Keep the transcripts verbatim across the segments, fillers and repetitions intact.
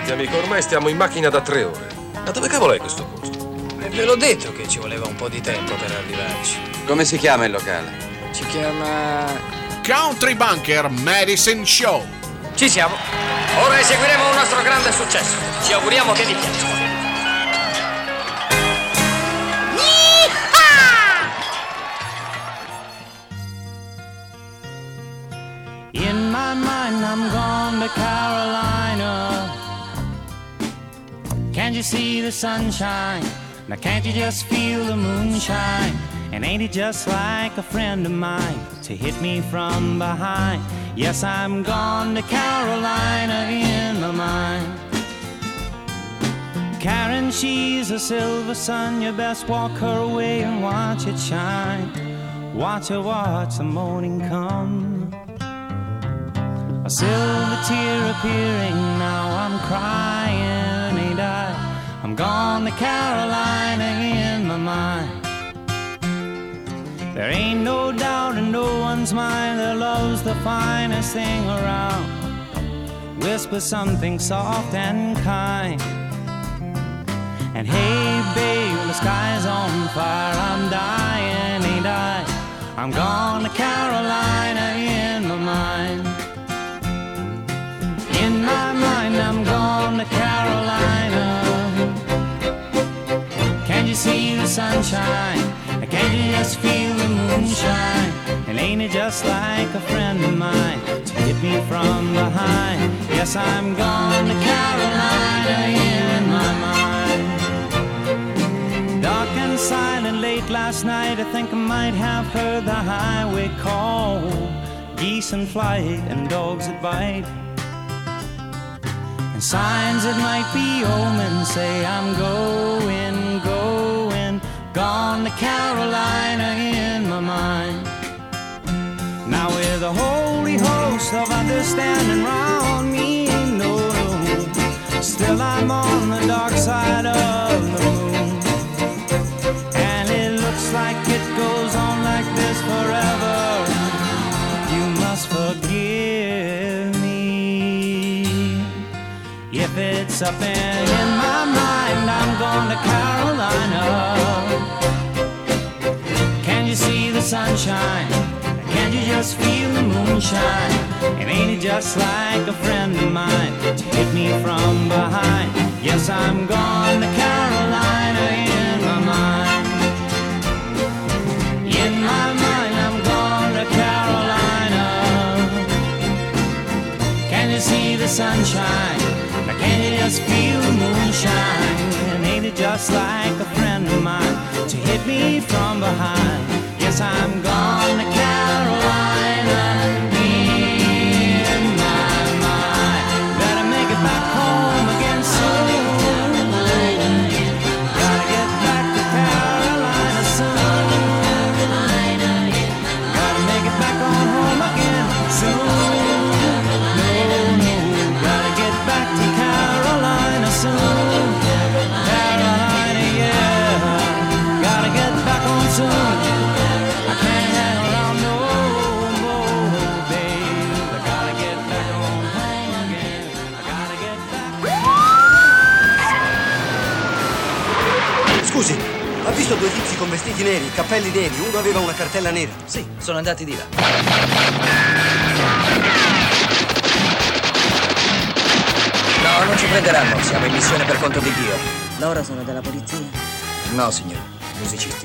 Senti amico, ormai stiamo in macchina da tre ore. Ma dove cavolo è questo posto? E ve l'ho detto che ci voleva un po' di tempo per arrivarci. Come si chiama il locale? Si chiama... Country Bunker Medicine Show. Ci siamo. Ora eseguiremo un nostro grande successo. Ci auguriamo che vi piaccia. In my mind I'm gone to Carolina. Can't you see the sunshine? Now can't you just feel the moonshine? And ain't it just like a friend of mine to hit me from behind? Yes, I'm gone to Carolina in my mind. Karen, she's a silver sun. You best walk her away and watch it shine. Watch her watch the morning come. A silver tear appearing, now I'm crying, ain't I? I'm gone to Carolina in my mind. There ain't no doubt in no one's mind that love's the finest thing around. Whisper something soft and kind. And hey babe, the sky's on fire, I'm dying, ain't I? I'm gone to Carolina in my mind. In my mind I'm gone to Carolina. Can't you see the sunshine? Can't you just feel the moonshine? And ain't it just like a friend of mine to hit me from behind? Yes, I'm gone to Carolina in my mind. Dark and silent late last night, I think I might have heard the highway call. Geese in flight and dogs that bite. And signs that might be omens say I'm going, going, gone to Carolina in my mind. Now with a holy host of understanding round me, no, no, still I'm on the dark side of the moon. And it looks like it goes on like this forever. You must forgive me if it's up and in my mind I'm going to Carolina. Can you see the sunshine? Can't you just feel the moonshine? And ain't it just like a friend of mine to hit me from behind? Yes, I'm gone to Carolina in my mind. In my mind I'm gone to Carolina. Can you see the sunshine? Can you just feel the moonshine? And ain't it just like a friend of mine to hit me from behind? Yes, I'm gone to Carolina in my mind. Better make it back home again soon. Gotta get back to Carolina soon. Gotta make it back on home again soon. Carolina, yeah, gotta get back on soon. I can't hang around no more, babe. I gotta get back on home again. I gotta get back. Scusi, ha visto due tizi con vestiti neri, cappelli neri, uno aveva una cartella nera? Sì, sono andati di là. No, non ci prenderanno, siamo in missione per conto di Dio. Loro sono della polizia? No, signore, musicisti.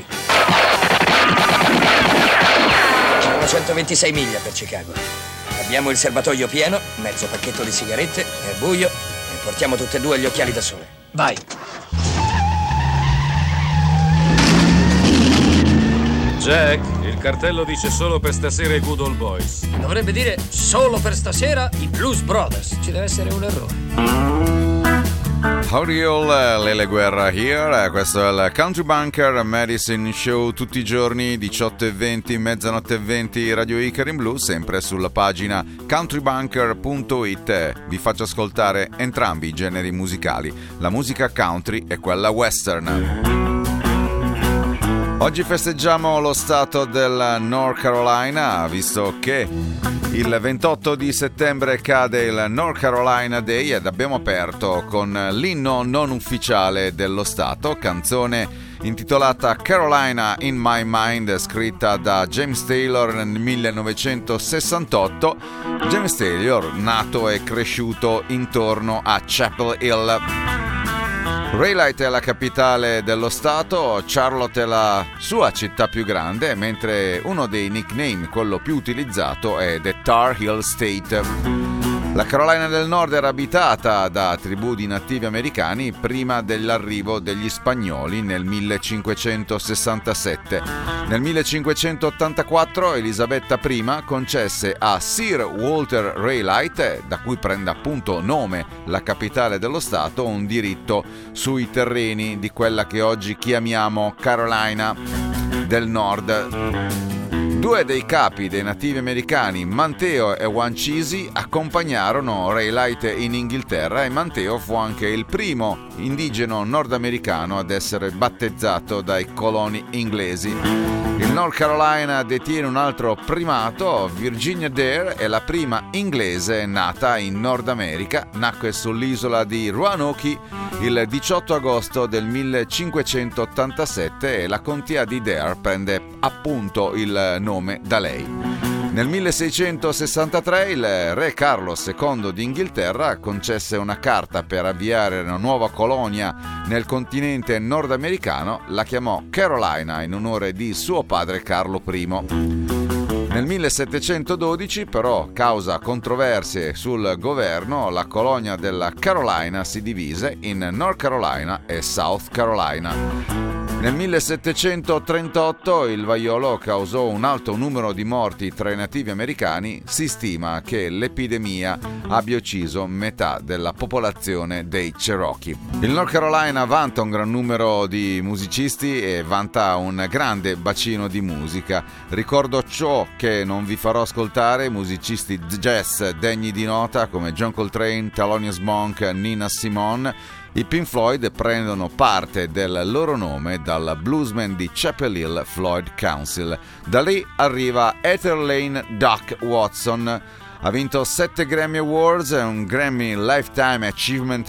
Sono centoventisei miglia per Chicago. Abbiamo il serbatoio pieno, mezzo pacchetto di sigarette, è buio e portiamo tutte e due gli occhiali da sole. Vai! Jack, il cartello dice solo per stasera i Good Old Boys. Dovrebbe dire solo per stasera i Blues Brothers. Ci deve essere un errore. Howdy all, Lele Guerra here. Questo è il Country Bunker Medicine Show, tutti i giorni diciotto e venti, mezzanotte e venti, Radio Icaro in Blu, sempre sulla pagina country bunker punto it. Vi faccio ascoltare entrambi i generi musicali, la musica country e quella western. Oggi festeggiamo lo stato del North Carolina, visto che Il ventotto di settembre cade il North Carolina Day ed abbiamo aperto con l'inno non ufficiale dello Stato, canzone intitolata Carolina in My Mind, scritta da James Taylor nel millenovecentosessantotto. James Taylor, nato e cresciuto intorno a Chapel Hill. Raylight è la capitale dello stato, Charlotte è la sua città più grande, mentre uno dei nickname, quello più utilizzato, è The Tar Heel State. La Carolina del Nord era abitata da tribù di nativi americani prima dell'arrivo degli spagnoli nel millecinquecentosessantasette. Nel millecinquecentottantaquattro Elisabetta I concesse a Sir Walter Raylight, da cui prende appunto nome la capitale dello stato, un diritto sui terreni di quella che oggi chiamiamo Carolina del Nord. Due dei capi dei nativi americani, Manteo e Wanchese, accompagnarono Raylight in Inghilterra e Manteo fu anche il primo indigeno nordamericano ad essere battezzato dai coloni inglesi. Il North Carolina detiene un altro primato, Virginia Dare è la prima inglese nata in Nord America, nacque sull'isola di Roanoke il diciotto agosto del millecinquecentottantasette e la contea di Dare prende appunto il nome da lei. Nel milleseicentosessantatré il re Carlo secondo d'Inghilterra concesse una carta per avviare una nuova colonia nel continente nordamericano, la chiamò Carolina in onore di suo padre Carlo I. Nel millesettecentododici, però, causa controversie sul governo, la colonia della Carolina si divise in North Carolina e South Carolina. Nel millesettecentotrentotto il vaiolo causò un alto numero di morti tra i nativi americani. Si stima che l'epidemia abbia ucciso metà della popolazione dei Cherokee. Il North Carolina vanta un gran numero di musicisti e vanta un grande bacino di musica. Ricordo ciò che non vi farò ascoltare: musicisti jazz degni di nota come John Coltrane, Thelonious Monk, Nina Simone. I Pink Floyd prendono parte del loro nome dal bluesman di Chapel Hill, Floyd Council. Da lì arriva Ethel Lane Duck Watson. Ha vinto sette Grammy Awards e un Grammy Lifetime Achievement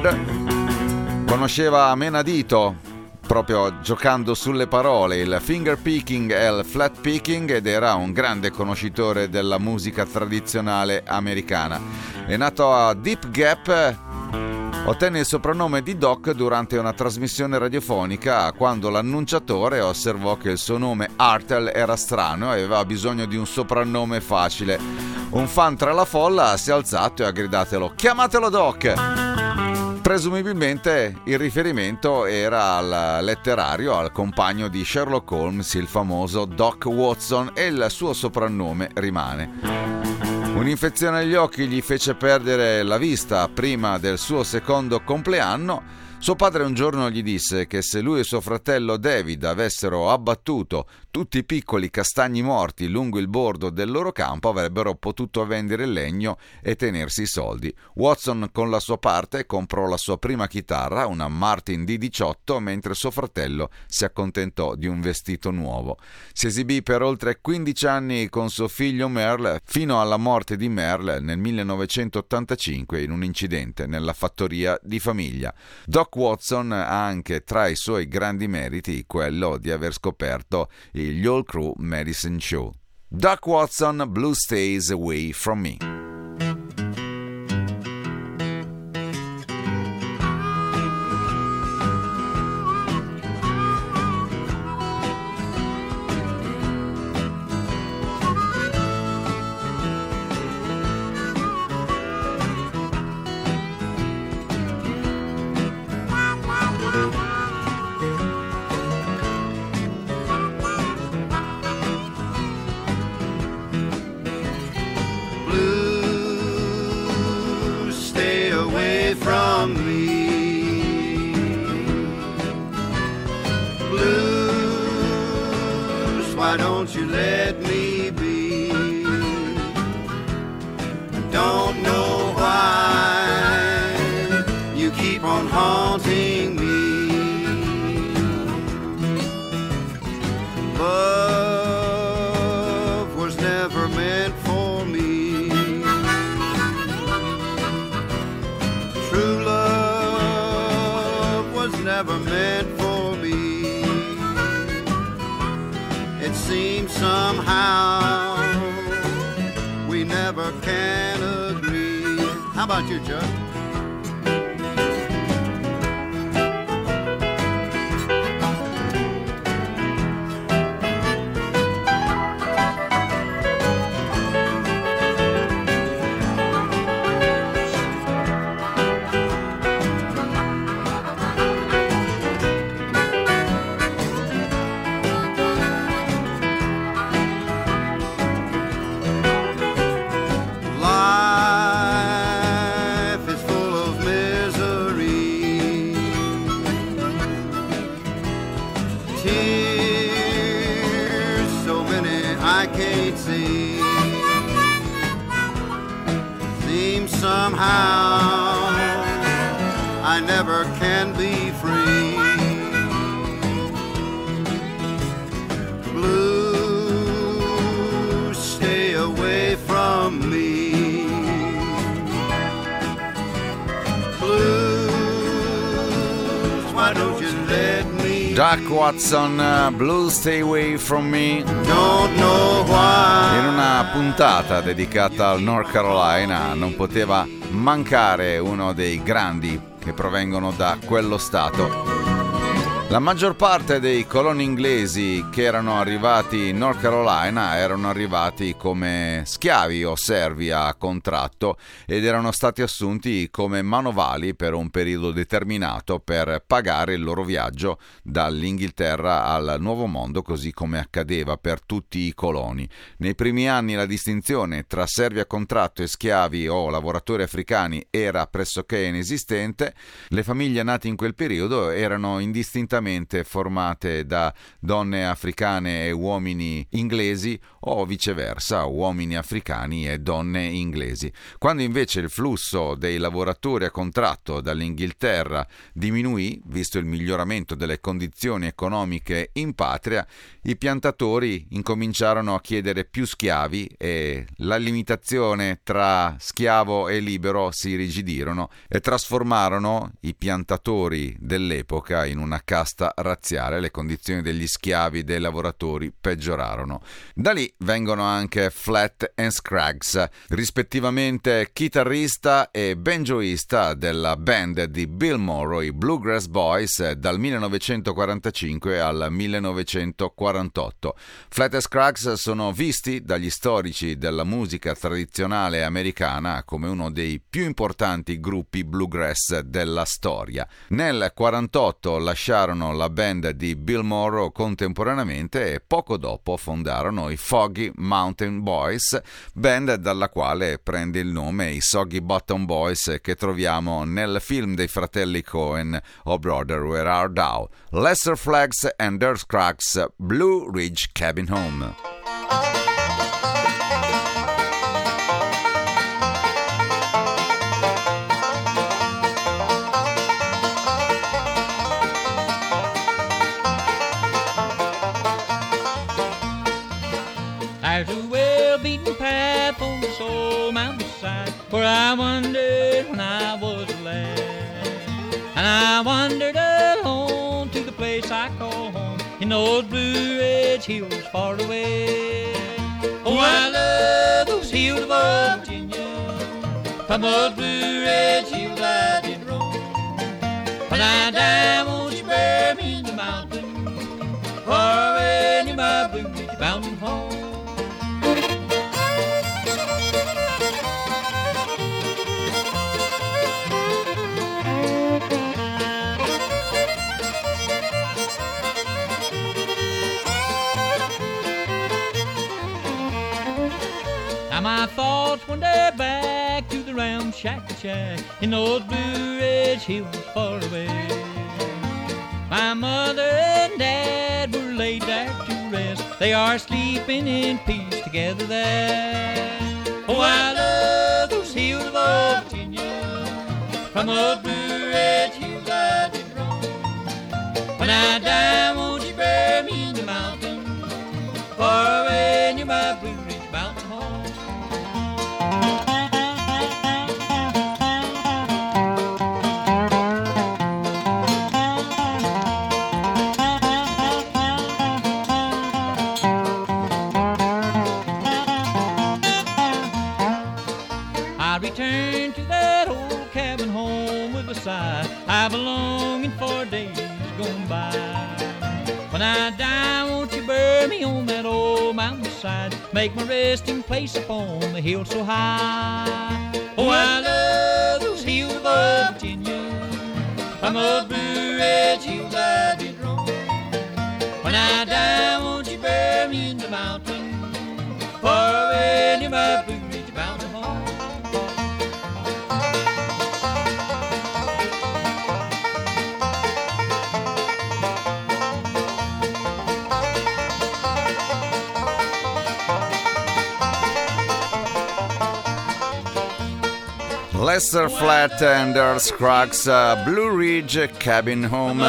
Award. Conosceva a menadito, proprio giocando sulle parole, il finger picking e il flat picking, ed era un grande conoscitore della musica tradizionale americana. È nato a Deep Gap. Ottenne il soprannome di Doc durante una trasmissione radiofonica quando l'annunciatore osservò che il suo nome Artel era strano e aveva bisogno di un soprannome facile. Un fan tra la folla si è alzato e ha gridato: "Chiamatelo Doc!" Presumibilmente il riferimento era al letterario, al compagno di Sherlock Holmes, il famoso Doc Watson, e il suo soprannome rimane. Un'infezione agli occhi gli fece perdere la vista prima del suo secondo compleanno. Suo padre un giorno gli disse che se lui e suo fratello David avessero abbattuto tutti i piccoli castagni morti lungo il bordo del loro campo avrebbero potuto vendere il legno e tenersi i soldi. Watson con la sua parte comprò la sua prima chitarra, una Martin D diciotto, mentre suo fratello si accontentò di un vestito nuovo. Si esibì per oltre quindici anni con suo figlio Merle fino alla morte di Merle nel millenovecentottantacinque in un incidente nella fattoria di famiglia. Doc Watson ha anche tra i suoi grandi meriti quello di aver scoperto gli All Crew Medicine Show. Doc Watson, Blue Stays Away From Me. Why don't you let me be? Don't know why you keep on haunting me. Love was never meant for me. never meant for me. It seems somehow we never can agree. How about you, Chuck? Somehow I never can be free. Blue, stay away from me. Blues, why don't you let me? Jack Watson, uh, Blue Stay Away From Me. Don't know why. In una puntata dedicata al North Carolina non poteva mancare uno dei grandi che provengono da quello stato. La maggior parte dei coloni inglesi che erano arrivati in North Carolina erano arrivati come schiavi o servi a contratto ed erano stati assunti come manovali per un periodo determinato per pagare il loro viaggio dall'Inghilterra al Nuovo Mondo, così come accadeva per tutti i coloni. Nei primi anni la distinzione tra servi a contratto e schiavi o lavoratori africani era pressoché inesistente. Le famiglie nate in quel periodo erano indistintamente formate da donne africane e uomini inglesi o viceversa, uomini africani e donne inglesi. Quando invece il flusso dei lavoratori a contratto dall'Inghilterra diminuì, visto il miglioramento delle condizioni economiche in patria, i piantatori incominciarono a chiedere più schiavi e la limitazione tra schiavo e libero si rigidirono e trasformarono i piantatori dell'epoca in una casta razziale. Le condizioni degli schiavi e dei lavoratori peggiorarono. Da lì vengono anche Flat and Scraggs, rispettivamente chitarrista e banjoista della band di Bill Monroe, i Bluegrass Boys, dal millenovecentoquarantacinque al millenovecentoquarantotto. Flat and Scraggs sono visti dagli storici della musica tradizionale americana come uno dei più importanti gruppi bluegrass della storia. Nel quarantotto lasciarono la band di Bill Monroe contemporaneamente e poco dopo fondarono i Foggy Mountain Boys, band dalla quale prende il nome i Soggy Bottom Boys che troviamo nel film dei fratelli Coen, Oh Brother Where Art Thou? Lester Flags and their Scraggs, Blue Ridge Cabin Home. There's a well-beaten path on this old mountainside where I wandered when I was a lad. And I wandered alone to the place I call home in those Blue Ridge Hills far away. Oh, I love those hills of old Virginia. From those Blue Ridge Hills I did roam. When I die, won't you bury me in the mountains far away near my Blue Ridge Mountain home. Now my thoughts wander back to the round shack shack in those Blue Ridge Hills far away. My mother and dad were laid there to rest. They are sleeping in peace together there. Oh, I love those hills of old Virginia. From those Blue Ridge Hills I did roam. When I die, won't you bury me in the mountains far away near my Blue Ridge Mountain home. side. I've a longing for days gone by. When I die, won't you bury me on that old mountainside? Make my resting place upon the hill so high. Oh, I love those hills of Virginia, from those blue ridge hills I did roam. When I die, won't you bury me in the mountain, far away near my Blue Ridge Mountain home. Lester Flatt and Earl Scruggs, uh, Blue Ridge Cabin Home.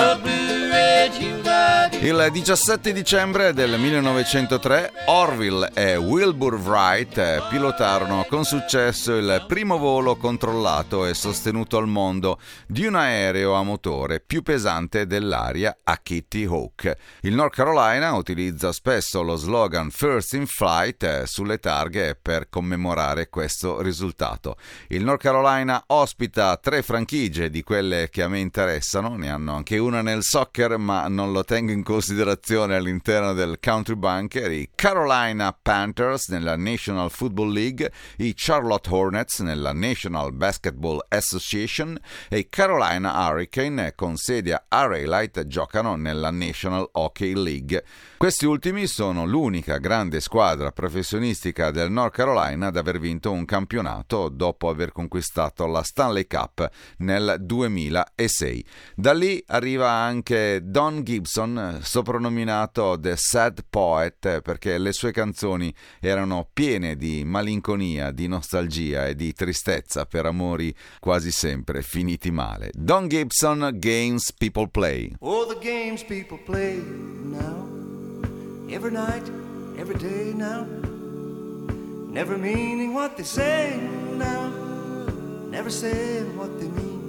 Il diciassette dicembre del millenovecentotre Orville e Wilbur Wright pilotarono con successo il primo volo controllato e sostenuto al mondo di un aereo a motore più pesante dell'aria a Kitty Hawk. Il North Carolina utilizza spesso lo slogan First in Flight sulle targhe per commemorare questo risultato. Il North Carolina ospita tre franchigie di quelle che a me interessano, ne hanno anche una nel soccer ma non lo tengo in considerazione all'interno del Country Bunker: i Carolina Panthers nella National Football League, i Charlotte Hornets nella National Basketball Association e i Carolina Hurricane con sede a Raleigh giocano nella National Hockey League. Questi ultimi sono l'unica grande squadra professionistica del North Carolina ad aver vinto un campionato dopo aver conquistato la Stanley Cup nel duemilasei. Da lì arriva anche Don Gibson, soprannominato The Sad Poet perché le sue canzoni erano piene di malinconia, di nostalgia e di tristezza per amori quasi sempre finiti male. Don Gibson, Games People Play. Oh, the games people play now, every night, every day now, never meaning what they say now, never saying what they mean,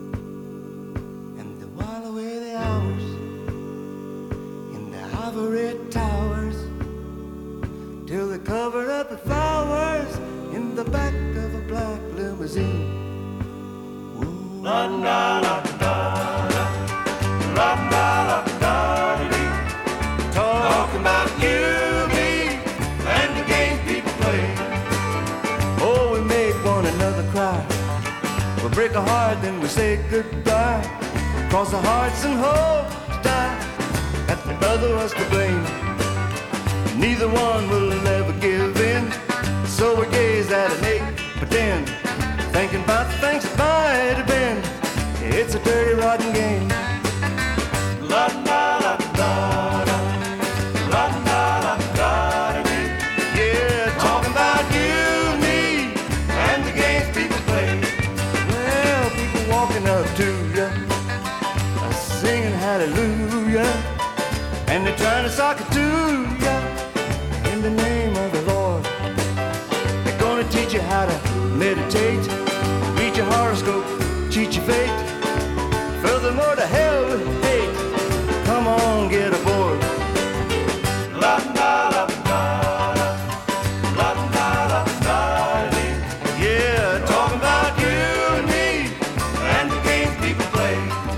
and they while away the hours in the ivory towers till they cover up the flowers in the back of a black limousine. Ooh. La la la la la la la la la. Talking about you, me, and the games people play. Oh, we make one another cry. We break a heart, then we say goodbye. Cross our hearts and hope to die. Got the other was to blame. Neither one will ever give in. So we gaze at an ache, pretend, thinking about the things that might have been. It's a dirty, rotten game. La la la la la. La la la la la. Yeah, talking about you, me, and the games people play. Well, people walking up to you, singing hallelujah, and they're trying to sock it to you in the name of the Lord. They're gonna teach you how to meditate, read your horoscope, cheat your fate. Furthermore, to hell with hate. Come on, get aboard. La la la la la, la la la la. Yeah, talking about you and me and the games people play.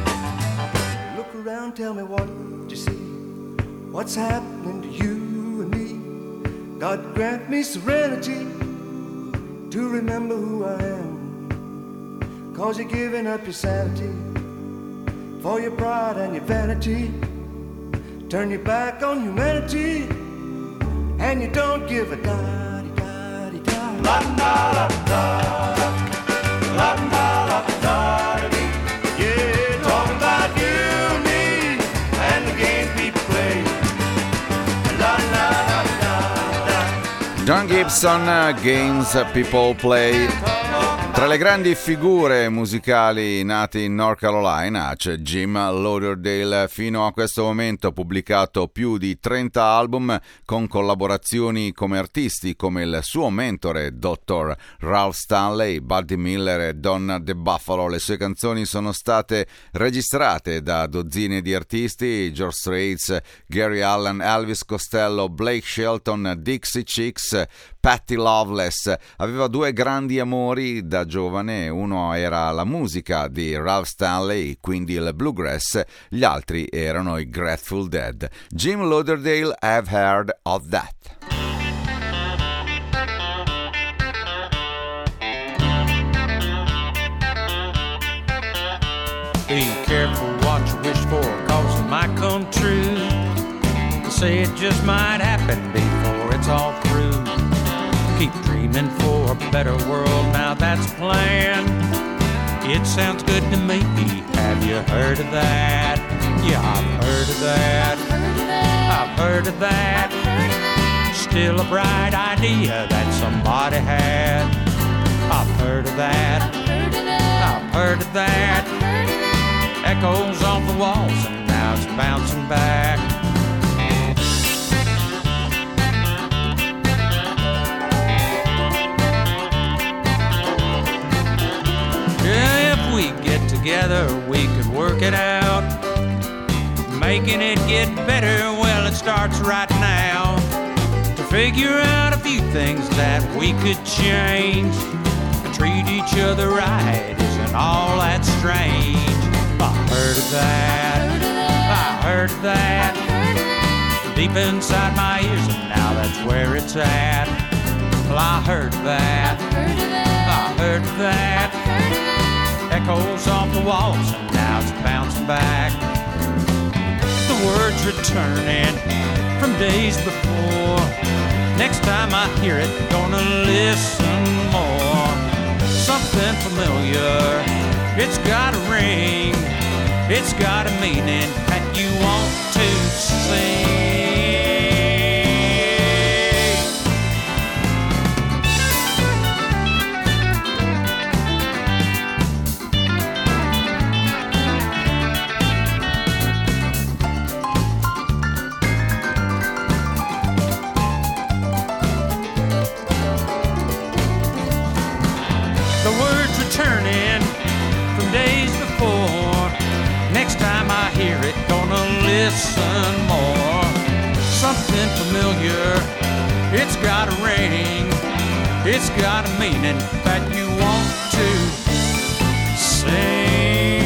Look around, tell me what you see. What's happening to you and me? God grant me serenity to remember who I am. Cause you're giving up your sanity for your pride and your vanity. Turn your back on humanity and you don't give a da-di-da-di-da. La la la la la la la la. Yeah, talking about you and me and the games people play. La la la la la. Don Gibson, Games People Play. Tra le grandi figure musicali nate in North Carolina c'è Jim Lauderdale, fino a questo momento ha pubblicato più di trenta album con collaborazioni come artisti come il suo mentore dottor Ralph Stanley, Buddy Miller e Donna the Buffalo. Le sue canzoni sono state registrate da dozzine di artisti: George Strait, Gary Allen, Elvis Costello, Blake Shelton, Dixie Chicks, Patty Loveless. Aveva due grandi amori da giovane, uno era la musica di Ralph Stanley, quindi il bluegrass, gli altri erano i Grateful Dead. Jim Lauderdale, I've Heard of That. Be careful what you wish for, cause it might come true. They say it just might happen before it's all through. Keep dreaming for a better world, now that's a plan. It sounds good to me, have you heard of that? Yeah, I've heard of that, I've heard of that. Still a bright idea that somebody had. I've heard of that, I've heard of that. Echoes off the walls and now it's bouncing back. Yeah, if we get together we could work it out. Making it get better, well it starts right now. To figure out a few things that we could change. To treat each other right isn't all that strange. I heard of that, I heard of that, deep inside my ears and now that's where it's at. Well, I heard of that, I heard of that, echoes off the walls and now it's bouncing back. The words returning from days before, next time I hear it, gonna listen more. Something familiar, it's got a ring, it's got a meaning that you want to sing. The words returning from days before, next time I hear it, gonna listen more. Something familiar, it's got a ring, it's got a meaning that you want to sing.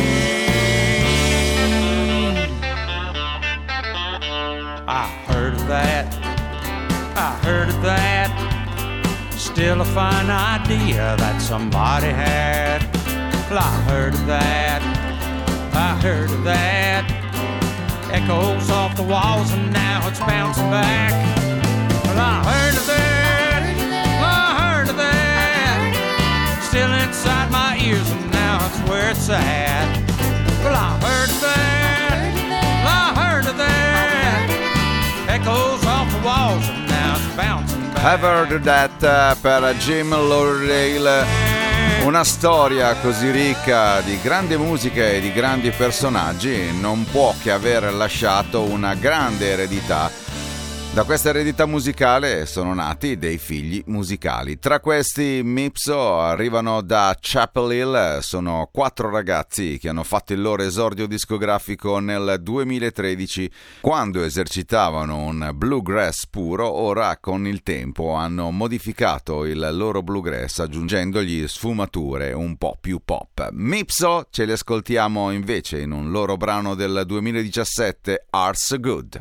I heard of that, I heard of that, still a fine idea that somebody had. Well, I heard of that, I heard of that, echoes off the walls and now it's bouncing back. Well, I heard of that, I heard of that, still inside my ears and now it's where it's at. Well, I heard of that, I heard of that, echoes off the walls and now it's bouncing back. I've heard of that uh, per Jim Lauderdale. Una storia così ricca di grande musica e di grandi personaggi non può che aver lasciato una grande eredità. Da questa eredità musicale sono nati dei figli musicali. Tra questi Mipso arrivano da Chapel Hill, sono quattro ragazzi che hanno fatto il loro esordio discografico nel duemilatredici quando esercitavano un bluegrass puro. Ora con il tempo hanno modificato il loro bluegrass aggiungendogli sfumature un po' più pop. Mipso ce li ascoltiamo invece in un loro brano del duemiladiciassette, Heart's Good.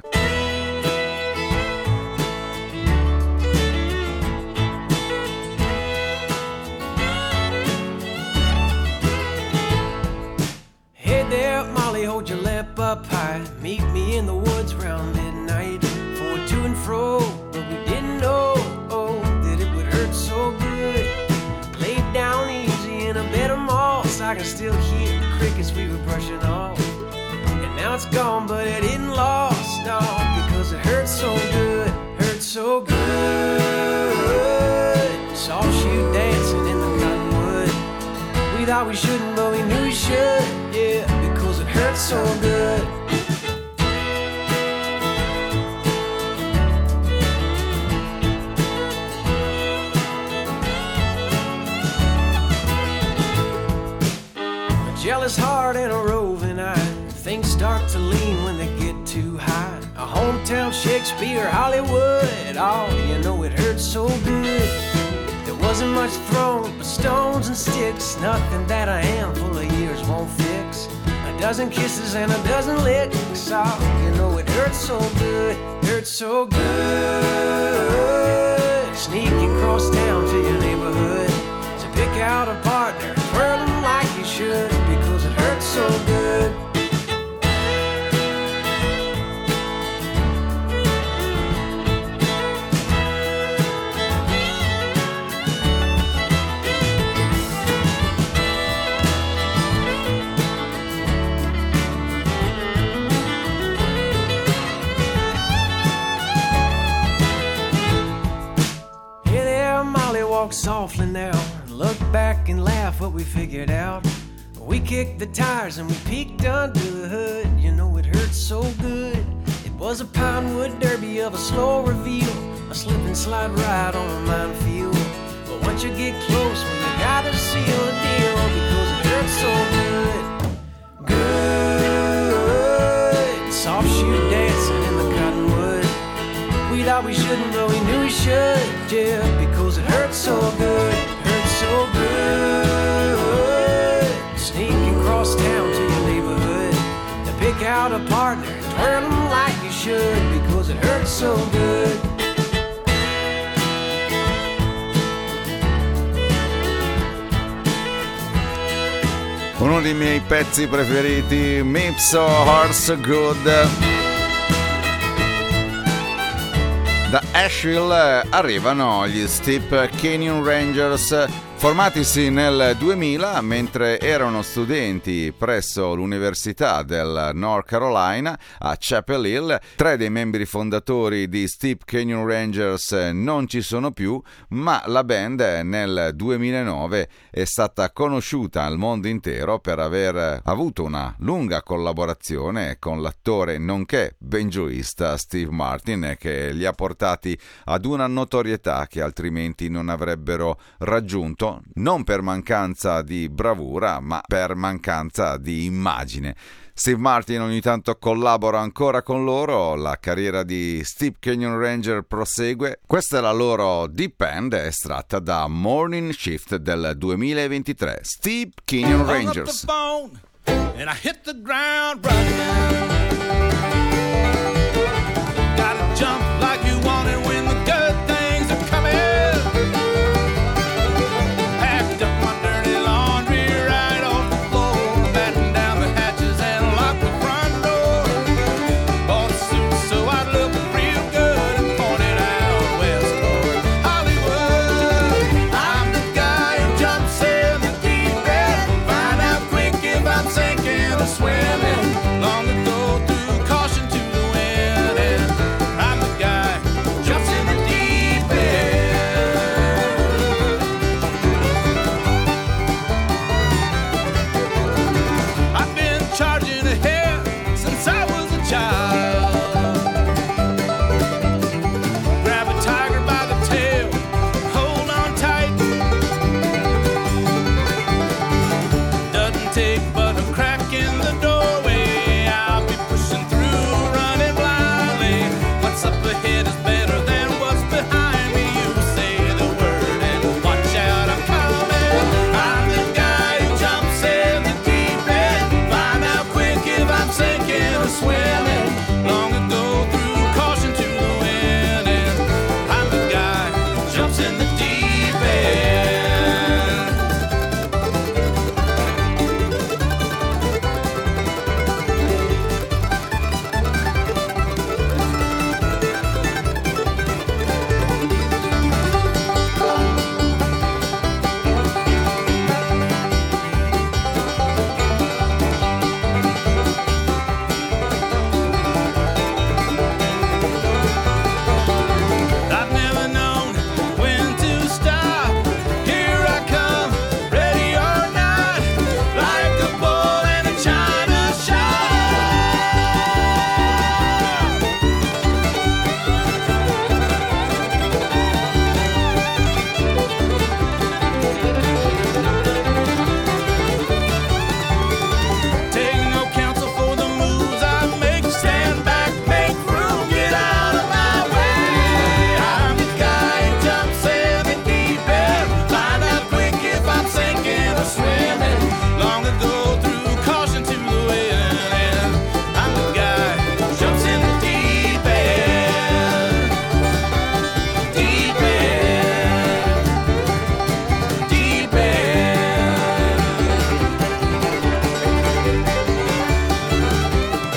Hold your lip up high, meet me in the woods round midnight, for to and fro, but we didn't know oh, that it would hurt so good. Laid down easy in a bed of moss, I can still hear the crickets we were brushing off. And now it's gone, but it isn't lost, no, because it hurt so good, hurt so good. Saw you dancing in the cottonwood. We thought we shouldn't, but we knew we should, yeah, because it hurt so good. A jealous heart and a roving eye, things start to lean when they get too high. My hometown, Shakespeare, Hollywood. Oh, you know it hurt so good. There wasn't much thrown but stones and sticks. Nothing that a handful of years won't fix. A dozen kisses and a dozen licks. Oh, you know it hurt so good, hurt so good. Sneaking across town to your neighborhood to pick out a partner, twirl them like you should, because it hurts so good. Walk softly now, look back and laugh what we figured out. We kicked the tires and we peeked under the hood. You know it hurt so good. It was a Pinewood derby of a slow reveal, a slip and slide ride on a minefield. But once you get close, well, you gotta seal the deal, because it hurts so good. Good. Soft shoe dancing in the cottonwood. We thought we shouldn't, but we knew we should, yeah, because it hurts so good, hurts so good. Sneaking across town to your neighborhood to pick out a partner, twirl them like you should, because it hurts so good. Uno dei miei pezzi preferiti, Mips So Hard So Good. Da Asheville arrivano gli Steep Canyon Rangers, formatisi nel duemila mentre erano studenti presso l'Università del North Carolina a Chapel Hill. Tre dei membri fondatori di Steep Canyon Rangers non ci sono più, ma la band nel duemilanove è stata conosciuta al mondo intero per aver avuto una lunga collaborazione con l'attore nonché banjoista Steve Martin, che li ha portati ad una notorietà che altrimenti non avrebbero raggiunto, non per mancanza di bravura, ma per mancanza di immagine. Steve Martin ogni tanto collabora ancora con loro, la carriera di Steep Canyon Ranger prosegue. Questa è la loro deep end, estratta da Morning Shift del duemilaventitré. Steep Canyon Rangers. And I hit the ground running. Gotta jump like you want it when the good things are coming. Packed up my dirty laundry right off the floor, batten down the hatches and lock the front door. Bought a suit so I'd look real good and pointed out west toward Hollywood. I'm the guy who jumps in the deep end, find out quick if I'm sinking or swimming. Long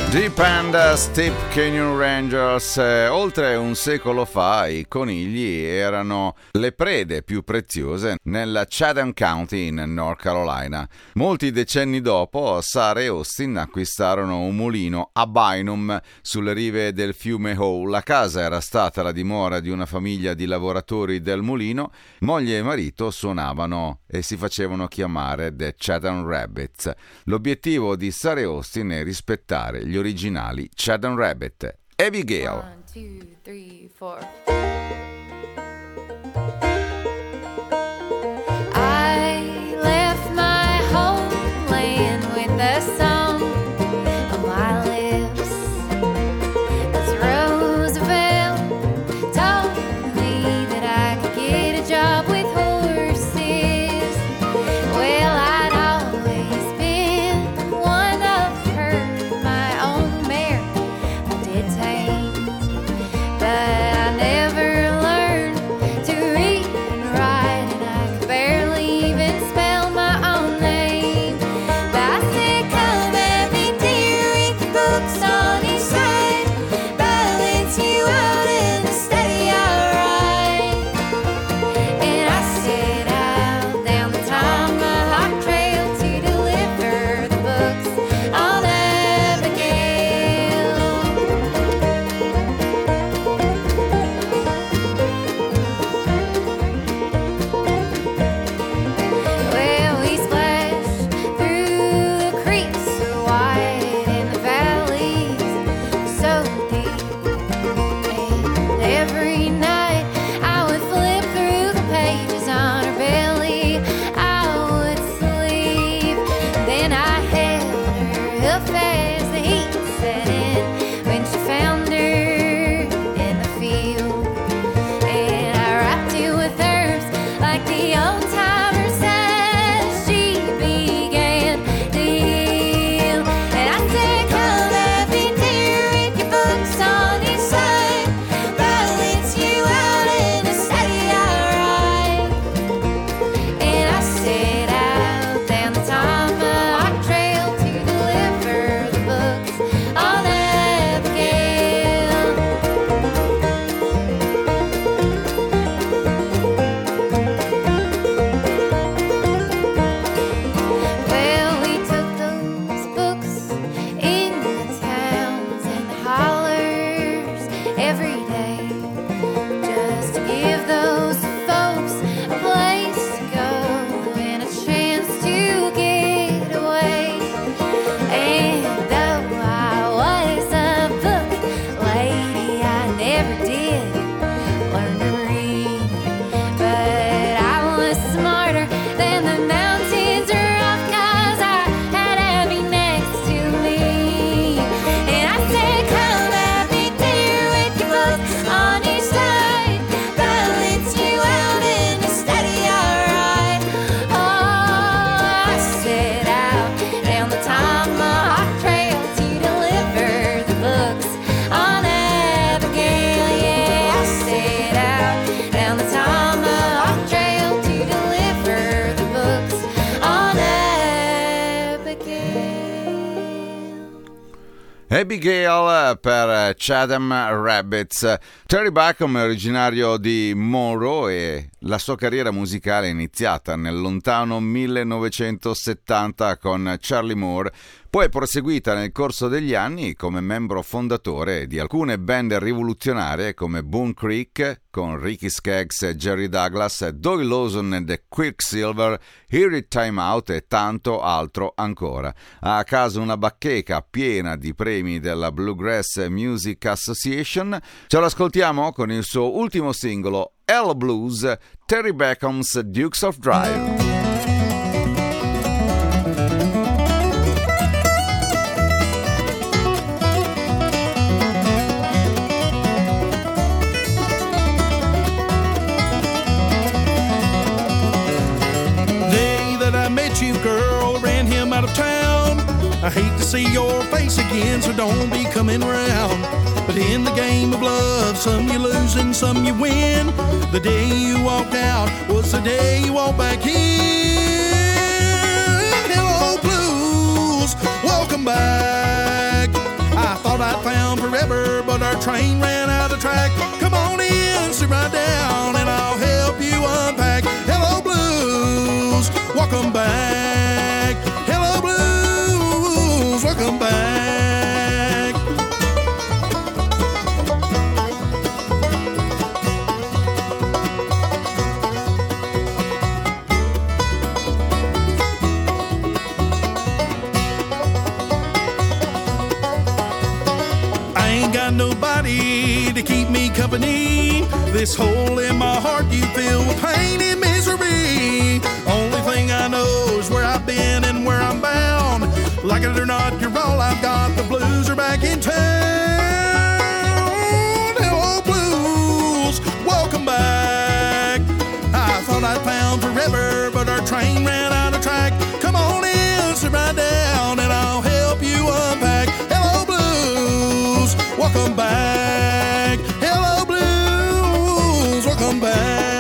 Deep and Steep Canyon Rangers. Eh, oltre un secolo fa i conigli erano le prede più preziose nella Chatham County in North Carolina. Molti decenni dopo, Sarah e Austin acquistarono un mulino a Bynum sulle rive del fiume Howe. La casa era stata la dimora di una famiglia di lavoratori del mulino. Moglie e marito suonavano e si facevano chiamare The Chatham Rabbits. L'obiettivo di Sarah e Austin è rispettare gli originali Chatham Rabbit. Abigail. One, two, three, four. I left my homeland with the song on my lips, as Roosevelt told me that I could get a job with horses. Well, I'd always been one of her, my own mare I did tame, but I never learned to read and write, and I could barely even spell my own name. But I said, come at me, dear, with your books on each side, balance you out in a steady alright. And I set out down the Tomahawk Trail to deliver the books on Abigail. Well, we splashed through the creeks so wide and the valleys so deep, and every night I would flip through the pages on her belly. I would sleep, then I held her up as the heat set in when she found her in the field, and I wrapped it with herbs like the old timers as she began to heal. And I said, come at me, dear, with your books on each side, balance you out in a steady alright. And I set out down the Tomahawk Trail to deliver the books on Abigail. Well, we took those books in the towns and the hollers every day, just to give those folks a place to go and a chance to get away. And though I was a book lady, I never did learn to read, but I was smarter than the mountains are off, 'cause I had Abby next to me. And I said, come at me, dear, with your books on each side, balance you out in a steady alright. Oh, I set out down the Tomahawk Trail to deliver the books on Abigail. Yeah, I set out down the Tomahawk Trail to deliver the books on Abigail. Abigail per Chatham Rabbits. Terry Backham è originario di Monroe e la sua carriera musicale è iniziata nel lontano millenovecentosettanta con Charlie Moore, poi è proseguita nel corso degli anni come membro fondatore di alcune band rivoluzionarie come Boone Creek con Ricky Skaggs e Jerry Douglas, Doyle Lawson e The Quicksilver, Hear It Time Out e tanto altro ancora. Ha a casa una bacheca piena di premi della Bluegrass Music Association. Ce l'ascoltiamo con il suo ultimo singolo, Hello Blues, Terry Backham's Dukes of Drive. Day that I met you, girl, ran him out of town. I hate to see your face again, so don't be coming round. But in the game of love, some you lose and some you win. The day you walked out was the day you walked back in. Hello, blues, welcome back. I our train ran out of track. Come on in, sit right down, and I'll help you unpack. Hello, blues, welcome back. Hello, blues, welcome back. Nobody to keep me company. This hole in my heart you fill with pain and misery. Only thing I know is where I've been and where I'm bound. Like it or not, you're all I've got. The blues are back in town. Hello, blues, welcome back. I thought I'd found forever, but our train ran out of track. Come on in, sit right down, and I'll help you unpack. Hello, blues, welcome back. Hello, blues, welcome back.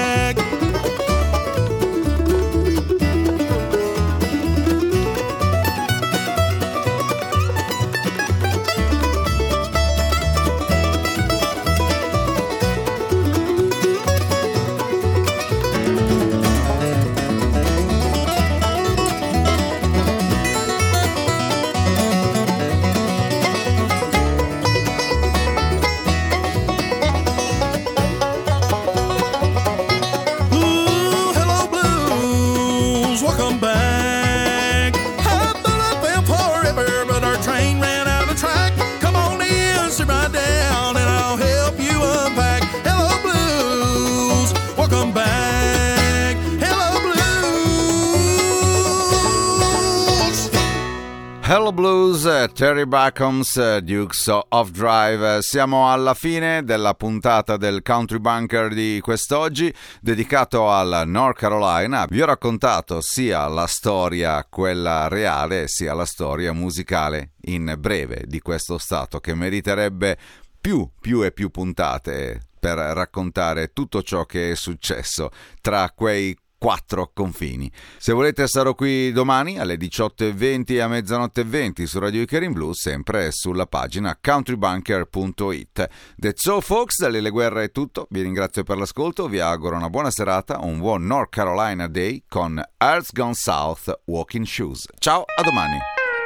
Hello Blues, Terry Backum's Dukes of Drive. Siamo alla fine della puntata del Country Bunker di quest'oggi, dedicato al North Carolina. Vi ho raccontato sia la storia, quella reale, sia la storia musicale in breve di questo stato, che meriterebbe più, più e più puntate per raccontare tutto ciò che è successo tra quei quattro confini. Se volete sarò qui domani alle diciotto e venti e a mezzanotte e venti su Radio Icarian Blues, sempre sulla pagina country bunker punto it. That's all folks, da Lele Guerra è tutto, vi ringrazio per l'ascolto, vi auguro una buona serata, un buon North Carolina Day con Earth's Gone South Walking Shoes. Ciao, a domani.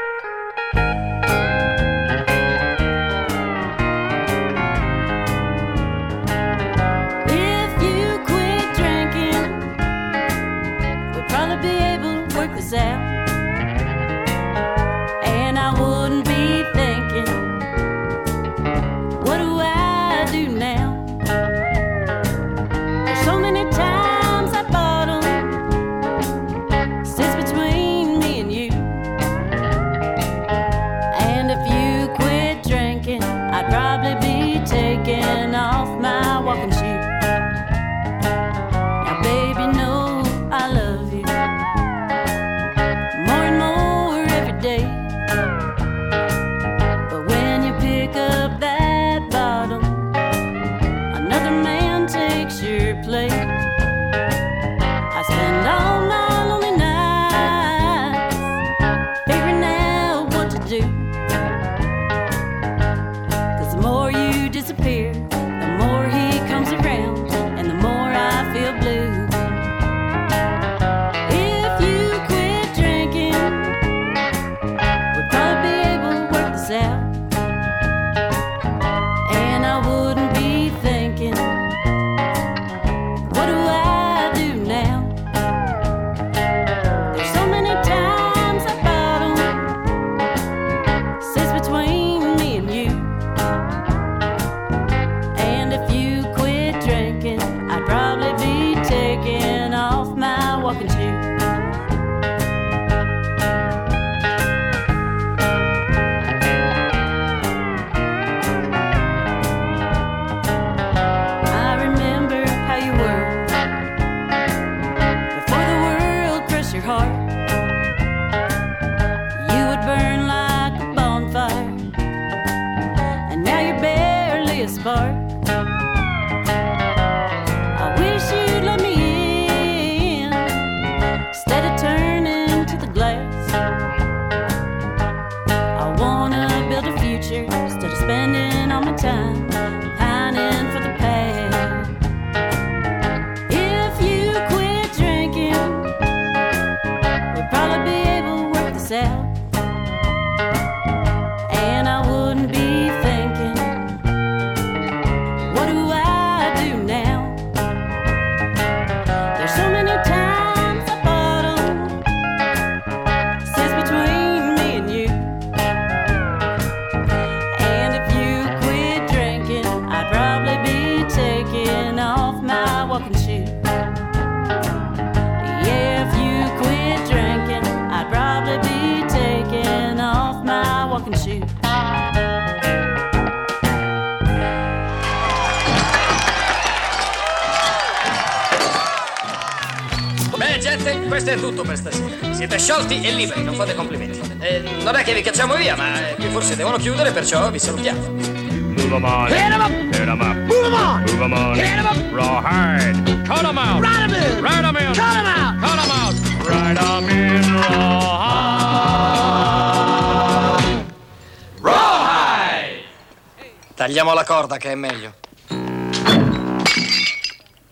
Out, and I wouldn't be thinking, what do I do now? There's so many times that bottle sits between me and you, and if you quit drinking, I'd probably be taking off my walking shoe. Now baby, know I love you more and more every day. But when you pick up that bottle, another man takes your place. I spend all my lonely nights figuring out what to do. 'Cause the more you disappear, the more he comes around, and the more I feel blue. Out, and I wouldn't be thinking, what do I do now? There's so many times that bottle sits between me and you, and if you quit drinking, I'd probably be taking off my walking shoe. Spark. I wish you'd let me in instead of turning to the glass. I wanna build a future instead of spending all my time pining for the past. If you quit drinking, we'd probably be able to work this out. And I wouldn't be thinking, what do I do now? There's so many times a bottle sits between me and you. And if you quit drinking, I'd probably be taking off my walking shoes. Yeah, if you quit drinking, I'd probably be taking off my walking shoes. Bene gente, questo è tutto per stasera. Siete sciolti e liberi, non fate complimenti. Eh, non è che vi cacciamo via, ma eh, qui forse devono chiudere, perciò vi salutiamo. Move 'em on. Hit 'em up. Hit 'em up. Move 'em on. Move 'em on. Hit 'em up. Rawhide. Cut 'em out. Ride 'em in. Ride 'em in. Cut 'em out. Cut 'em out. Ride 'em in rawhide. Rawhide. Tagliamo la corda che è meglio.